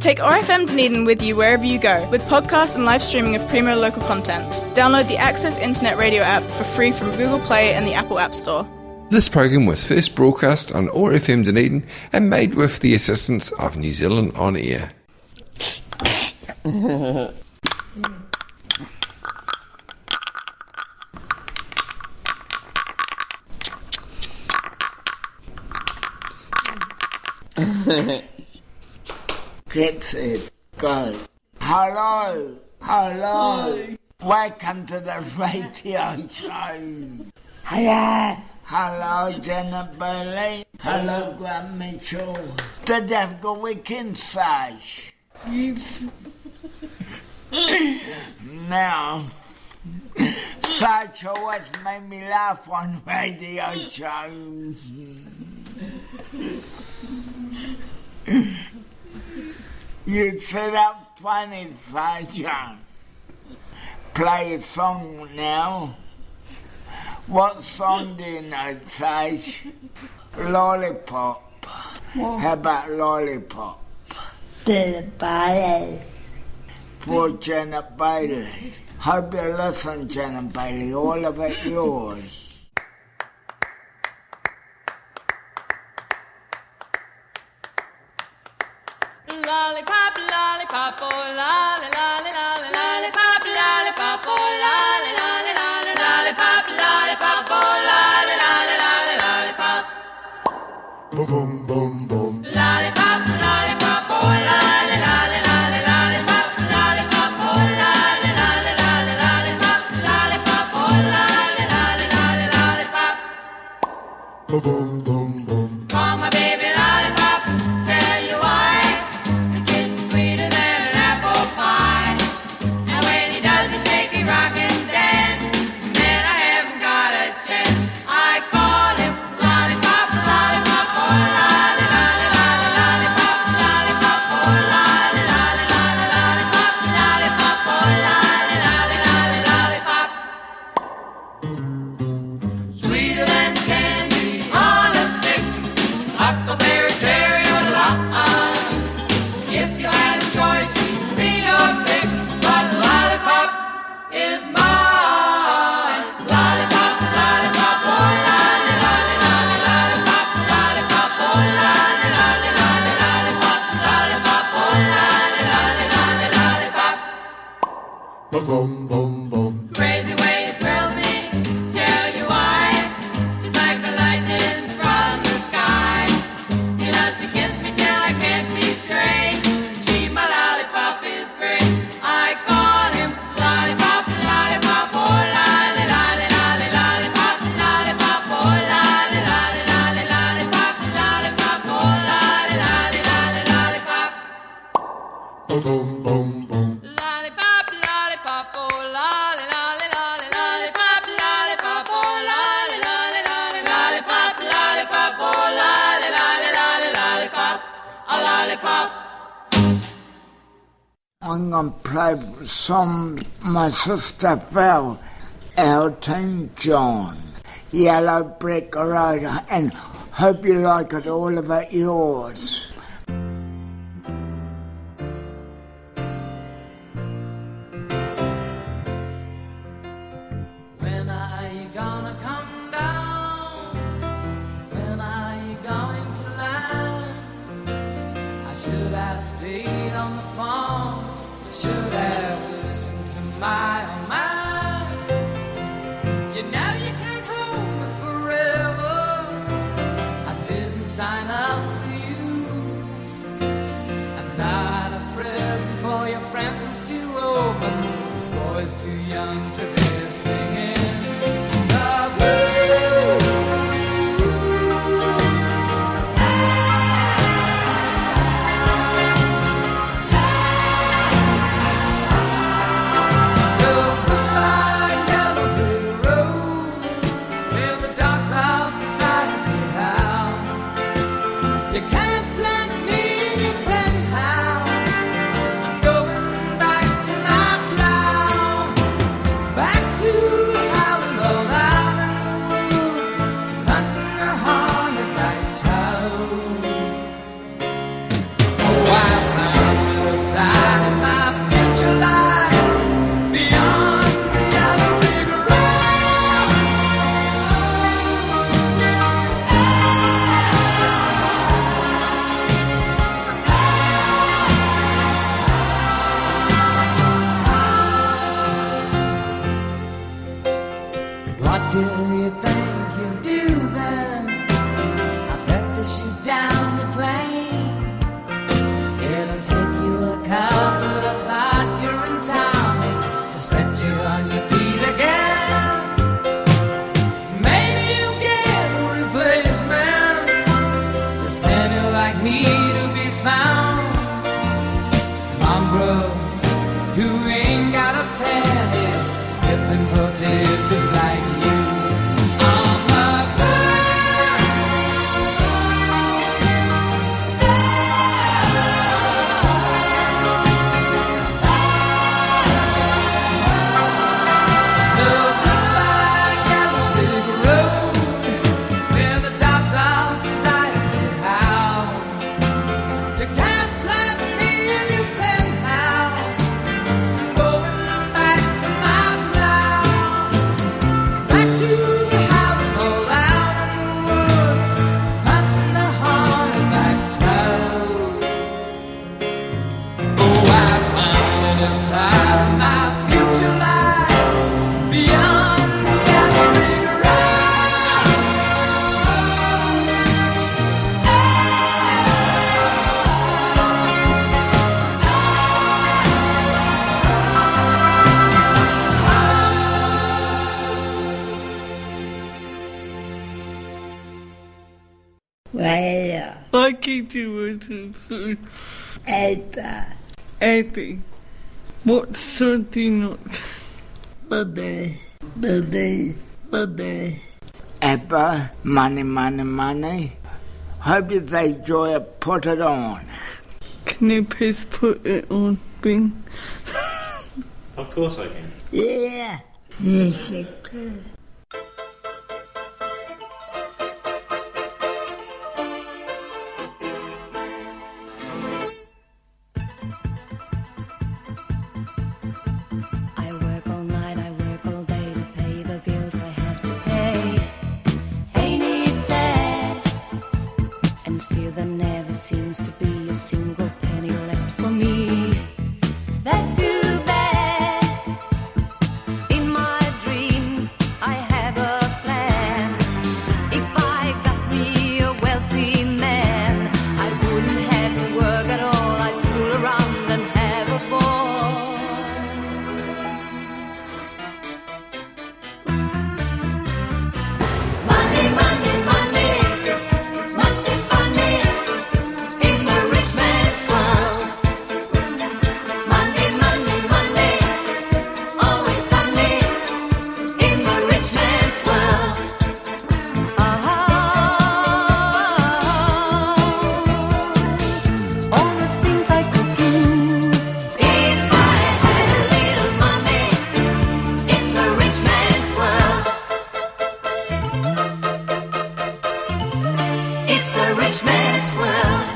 Take ORFM Dunedin with you wherever you go, with podcasts and live streaming of Primo local content. Download the Access Internet Radio app for free from Google Play and the Apple App Store. This program was first broadcast on ORFM Dunedin and made with the assistance of New Zealand On Air. Get it, go. Hello. Welcome to the radio show. Hello, Janet Bailey. Hello, Grant Mitchell. Did you have a good weekend, Saj? Now, Saj always made me laugh on radio shows. You set up funny, Saj. Play a song now. What song do you know, Saj? Lollipop. What? How about Lollipop? Janet Bailey. For Janet Bailey. Hope you listen, Janet Bailey. All of it yours. Lollipop, lollipop, oh lolly, lolly, lolly, lollipop, lollipop, oh lolly, lolly, lolly, lollipop, lollipop, oh lolly, lolly, lolly, lollipop. Boom, boom, boom, boom. Lollipop, lollipop, oh lolly, lolly, lolly, lollipop, lollipop, oh lolly, lolly, lolly, lollipop, lollipop, oh lolly, lolly, lolly, lollipop. Boom, boom, boom, boom. Call my baby lollipop, tell you why. Sweeter than an apple pie. And when he does a shaky rock and dance, then I haven't got a chance. I call him lollipop, lollipop, oh lolly, lolly, lolly, lollipop, lollipop, oh lolly, lolly, lolly, lollipop, lollipop, oh lolly, lolly, lolly, lollipop. Sweeter than candy on a stick, huckleberry, cherry, or lime. If you had a choice, he'd be your pick, but lollipop is mine. Lollipop, lollipop, oh lolly, lolly, lolly, lollipop, lollipop, oh lolly, lolly, lolly, lollipop, lollipop, oh lolly, lolly, lolly, lollipop. Boom, boom, boom, boom. Crazy way it thrills me, tell you why. Just like the lightning from the sky. He loves to kiss me till I can't see straight. Gee, my lollipop is great. I call him lollipop, lollipop, oh lolly, lolly, lolly, lollipop, lollipop, oh lolly, lolly, lolly, lollipop, lollipop, oh lolly, lolly, lolly, lollipop. Boom, boom, boom, boom. Lollipop, lollipop, oh lolly, lolly, lolly, lollipop, lollipop, oh lolly, lolly, lolly, lollipop, lollipop, oh lolly, lolly, lolly, lollipop, a lollipop. I'm going to play some my sister Phil, Elton John, Yellow Brick Road, and hope you like it, all of it yours. When are you gonna come down? When are you going to land? I should have stayed on the phone. I should have listened to my own mind. You know you can't hold me forever. I didn't sign up with you. I'm not a present for your friends to open. This boy's too young to be singing the blues. So goodbye, yellow brick road, where the dogs of society howl. You can't plant me in your penthouse. I'm going back to my plow, back other side. My future lies beyond the other big Well, I can't do it, so Edda, Eddie. What's something not? Buddy, Ebba, money. Hope you enjoy it. Put it on. Can you please put it on, Bing? Of course I can. yeah, yes you can. I work all night, I work all day to pay the bills I have to pay. Ain't it sad? And still there never seems to be a single penny left for me. That's too bad. In my dreams I have a plan. If I got me a wealthy man, I wouldn't have to work at all. I'd fool around and have a ball. Money, money, money, must be funny in the rich man's world. Money, money, money, always sunny in the rich man's world. All the things I could do if I had a little money. It's a rich man's world. It's a rich man's world.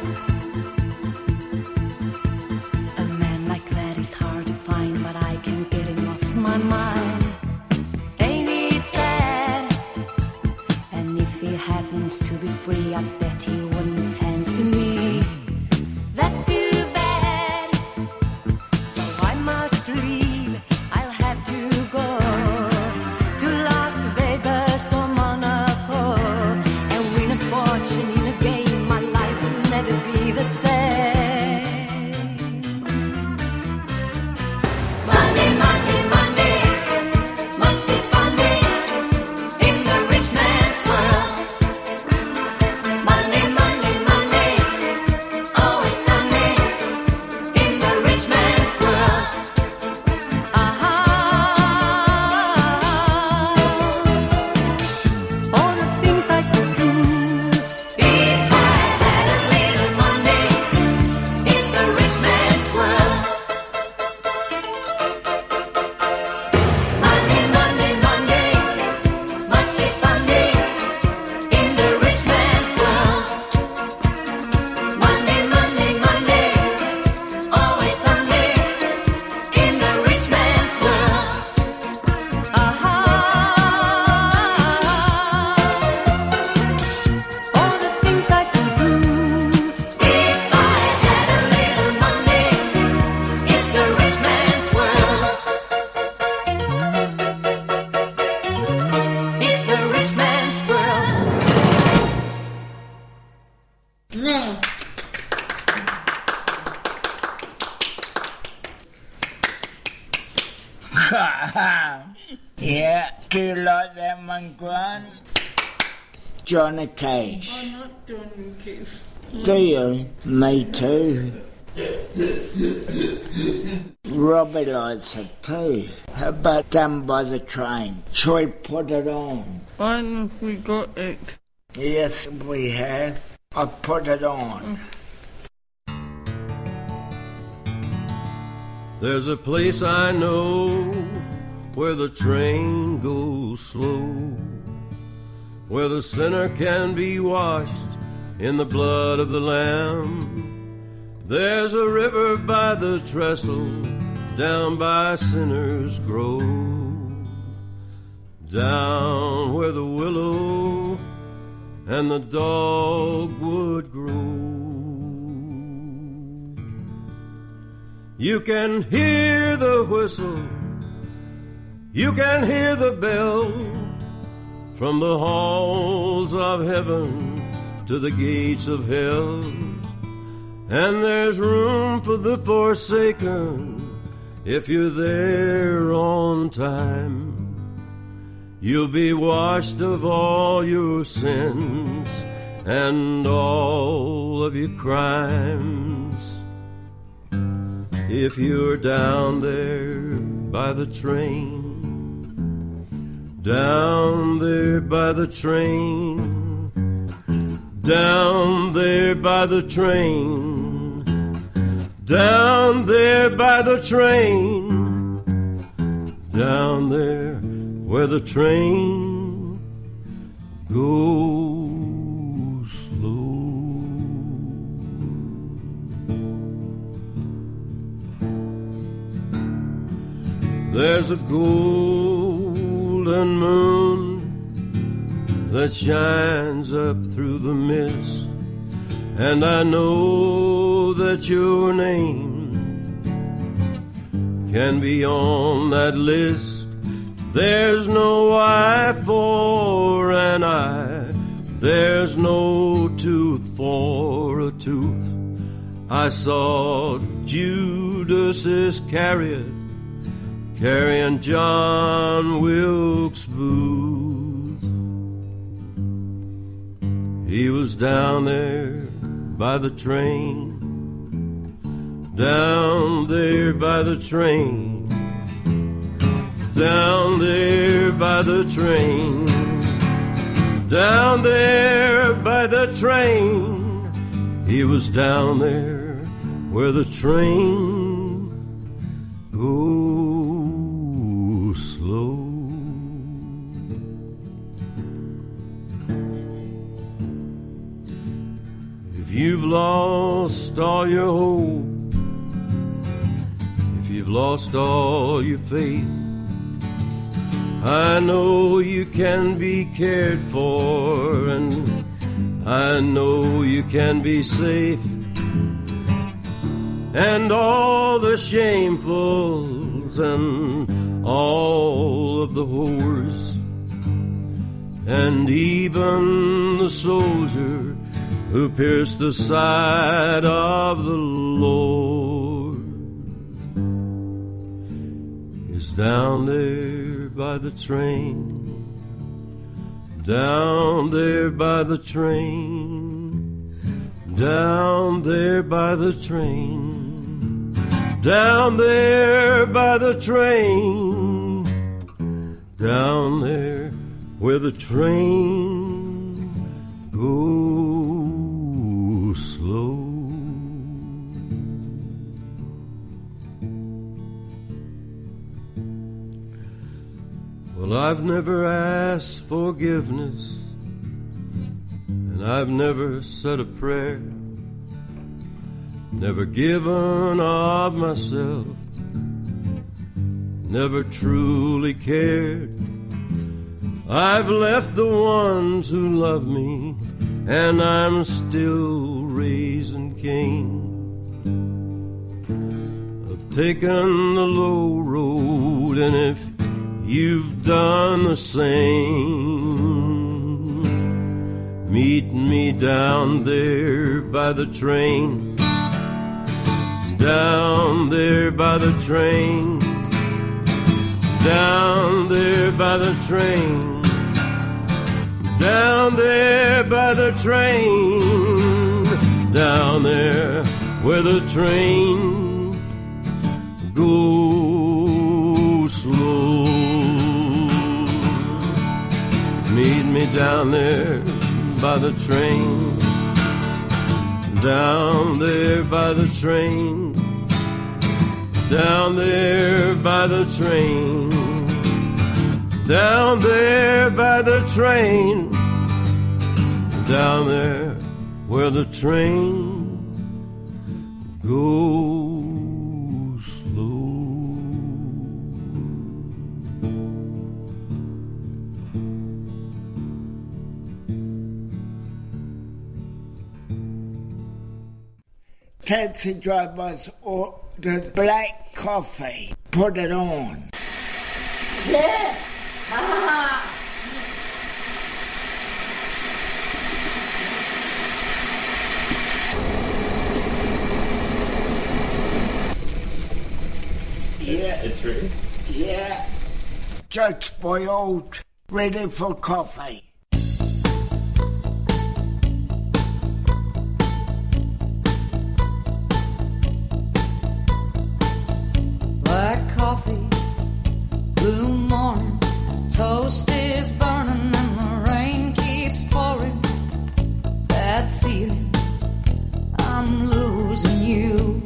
A man like that is hard to find, but I can't get him off my mind. Ain't it sad? And if he happens to be free, I bet he wouldn't fancy me. That's too bad. So I must leave. I'll have to go to Las Vegas or Monaco and win a fortune in a game. My life will never be the same. Money, money, money, must be funny in the rich man's world. Money, money, money, always sunny in the rich man's world. All the things I could do if I had a little money. It's a rich man's world. Money, money, money, must be funny in the rich man's world. Money, money, money, always sunny in the rich man's world. All the things I could do if I had a little money. It's a rich man's world. It's a rich man's world. Yeah, do you like that one, Grant? Johnny Cash. I'm not doing this. Do you? Me too. Robbie likes it too. How about Done by the Train? Shall we put it on? I don't know if we got it. Yes, we have. I put it on. There's a place I know where the train goes slow, where the sinner can be washed in the blood of the Lamb. There's a river by the trestle down by Sinner's Grove, down where the willow and the dogwood grow. You can hear the whistle, you can hear the bell, from the halls of heaven to the gates of hell. And there's room for the forsaken if you're there on time. You'll be washed of all your sins and all of your crimes. If you're down there by the train, down there by the train, down there by the train, down there by the train, down there where the train goes slow. There's a golden moon that shines up through the mist, and I know that your name can be on that list. There's no eye for an eye, there's no tooth for a tooth. I saw Judas Iscariot carrying John Wilkes Booth. He was down there by the train, down there by the train, down there by the train, down there by the train. He was down there where the train goes slow. If you've lost all your hope, if you've lost all your faith, I know you can be cared for, and I know you can be safe. And all the shamefuls and all of the whores, and even the soldier who pierced the side of the Lord, is down there by the train, down there by the train, down there by the train, down there by the train, down there where the train goes slow. Well, I've never asked forgiveness, and I've never said a prayer, never given of myself, never truly cared. I've left the ones who love me, and I'm still raising Cain. I've taken the low road, and if you've done the same, meet me down there by the train, down there by the train, down there by the train, down there by the train, down there where the train goes slow. Meet me down there by the train, down there by the train, down there by the train, down there by the train, down there where the train goes slow. taxi drivers ordered black coffee. Put it on. Yeah. Ah. Yeah. It's ready. Yeah. Just boiled, ready for coffee. Black coffee, blue morning, toast is burning and the rain keeps pouring. Bad feeling, I'm losing you.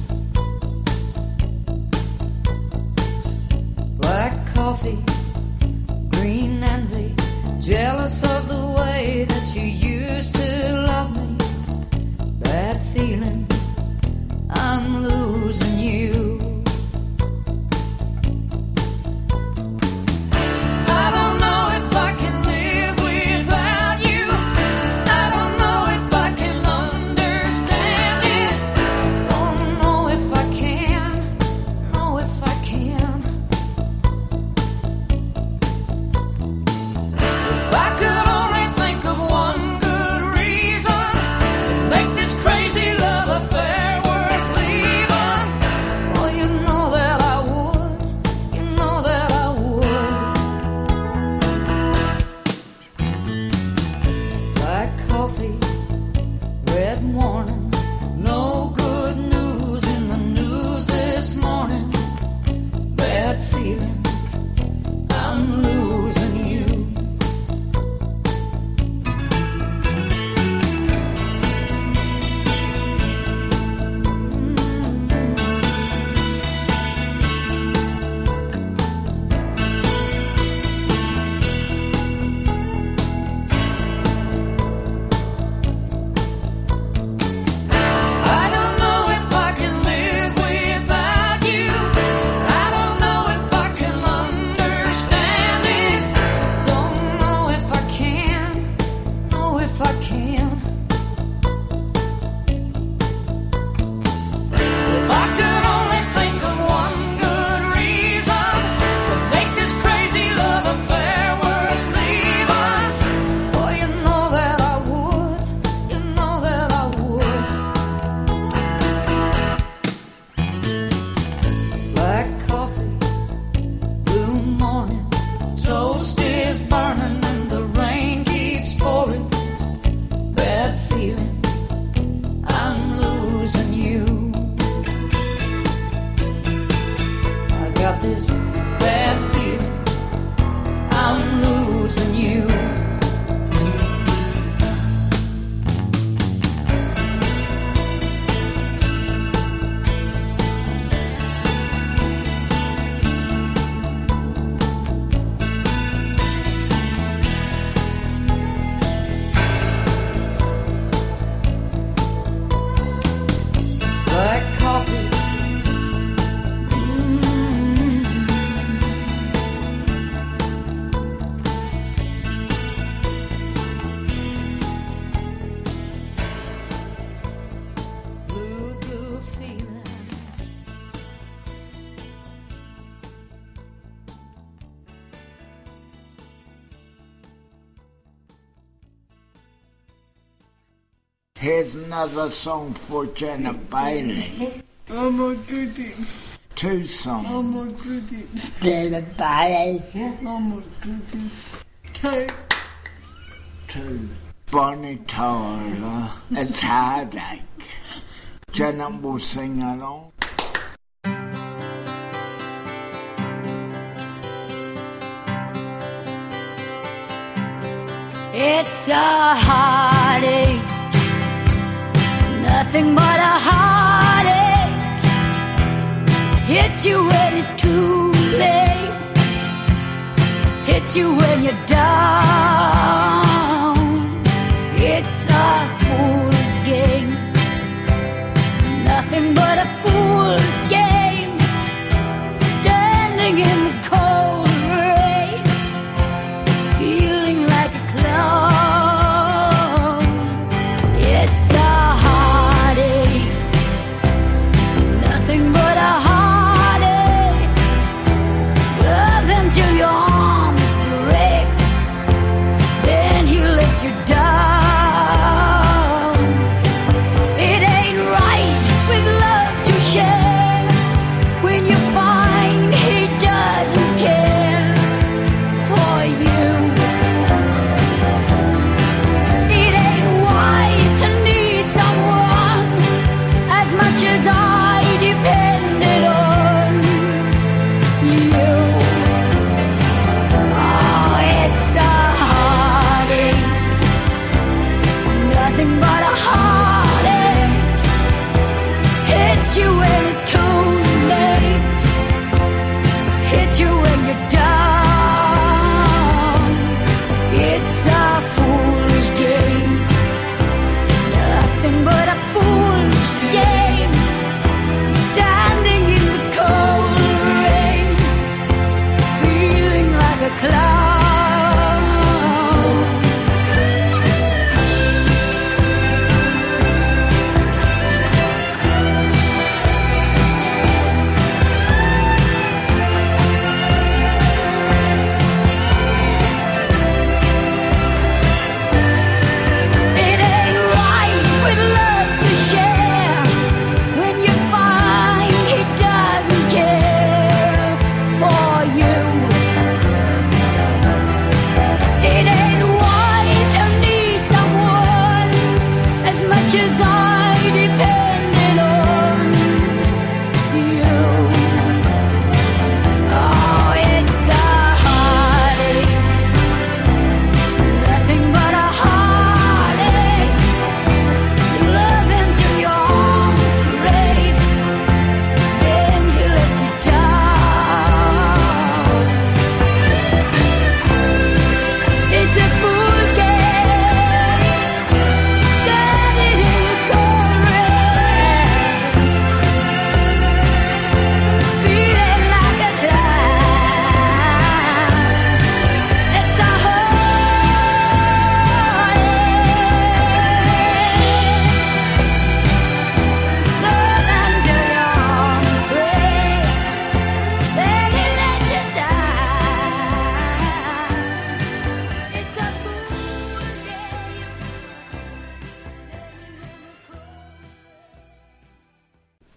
Black coffee, green envy, jealous of the way that you used to love me. Bad feeling, I'm losing you. I don't know if I can live without you. I don't know if I can understand it. Don't know if I can, know if I can. If I could only think of one good reason to make this crazy love affair worth leaving. Well, you know that I would. You know that I would. Black coffee, red warning. No good news in the news this morning. Bad feeling, I'm losing you. I don't know if I can live without you. I don't know if I can understand it. Don't know if I can, know if I can. If I could only think of one good reason to make this crazy love affair worth leaving. Well, you know that I would. You know that I would. Black coffee, blue morning, toast is burning and the rain keeps pouring. Bad feeling, I'm losing you. I got this bad feeling, I'm losing you. Black coffee. Blue, blue feeling. Here's another song for Jenna Bailey. I'm a critic. Two songs. I'm a critic. Jenna Bailey. I'm a critic. Take. Two. Bonnie Tyler. It's Heartache. Jenna will sing along. It's a heartache, nothing but a heartache. Hits you when it's too late, hits you when you're down. It's a fool's game, nothing but a fool's game. Standing in the cold rain, feeling like a clown. It's a heartache,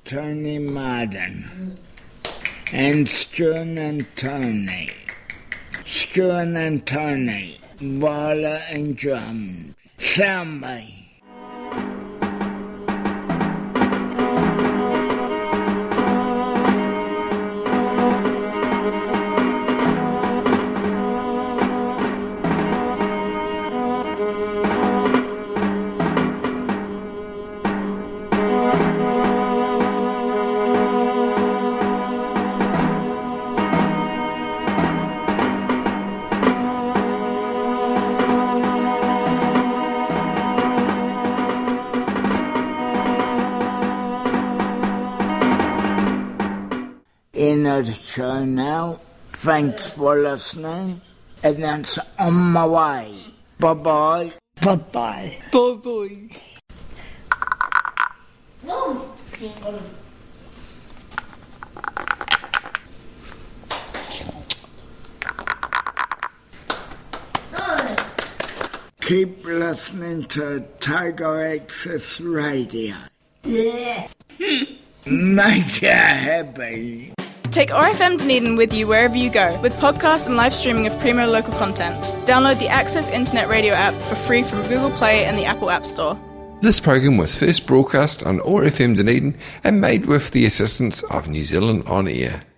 Tony Martin and Stuart and Tony. Stuart and Tony, viola and drums. Soundbite. End of the show now. Thanks for listening. And that's on my way. Bye-bye. Bye-bye. Bye-bye. Keep listening to Tiger Access Radio. Yeah. Make you happy. Take ORFM Dunedin with you wherever you go with podcasts and live streaming of Primo local content. Download the Access Internet Radio app for free from Google Play and the Apple App Store. This program was first broadcast on ORFM Dunedin and made with the assistance of New Zealand On Air.